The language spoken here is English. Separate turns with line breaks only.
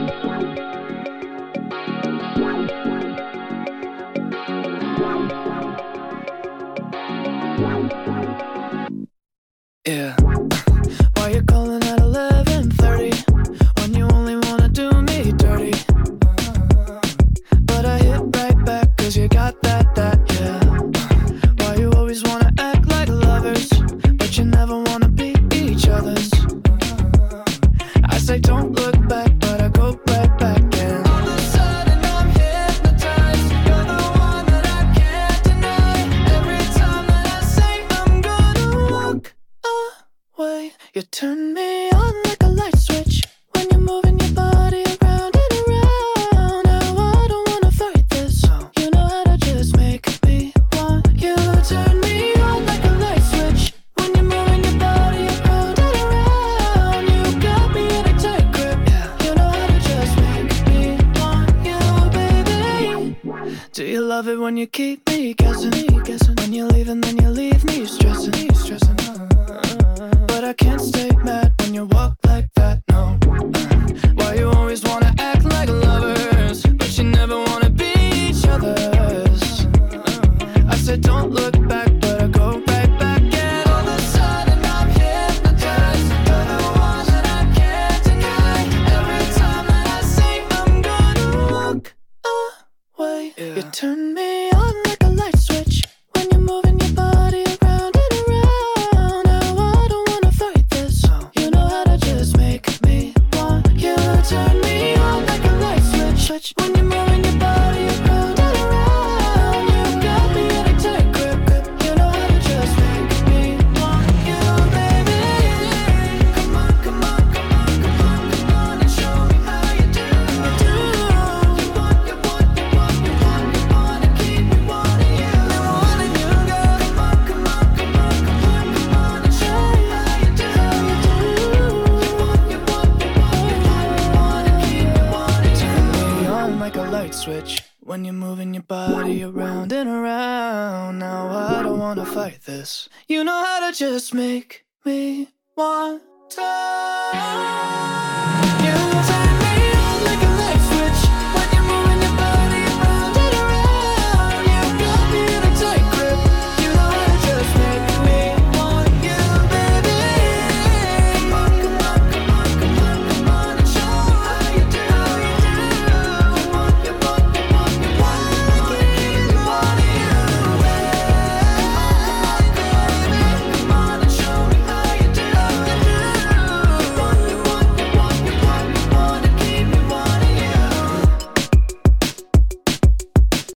Yeah. Why you calling at 11:30 when you only wanna do me dirty? But I hit right back 'cause you got that, yeah. Why you always wanna act like lovers, but you never wanna be each other's? I say don't look back, but I go right back and all of a sudden I'm hypnotized. You're the one that I can't deny. Every time that I say I'm gonna walk away, you turn me on like a light switch when you're moving your body around and around. Now I don't wanna fight this. You know how to just make me want you. Turn me on like a light switch when you're moving your body around and around. You got me in a tight grip. You know how to just make me want you, baby. Do you love it when you keep me guessing? When you leave and then you leave me stressing. But I can't stay mad when you walk like that, no. Why you always wanna act like lovers, but you never wanna be each other's? I said don't look back, but I go right back and all of a sudden I'm hypnotized. You're the one that I can't deny. Every time that I say I'm gonna walk away, you turn me on like a light switch when you're moving your body around and around. Now I don't wanna fight this. You know how to just make me want you. Turn me on like a light switch when you're moving your body around and around. You got me in a tight grip. You know how to just make me want you, baby. Come on, come on, come on, come on, come on and show me how you do. You want, you want, you want, you want, you want to keep me wanting you. Wanting you, girl. Come on, come on, come on, come on, come on and show me how you do. You want, you want, you want, you want, you want to keep me wanting you. Turn me on like a light switch when you're moving your body around and around. Now I don't wanna fight this. You know how to just make me want to.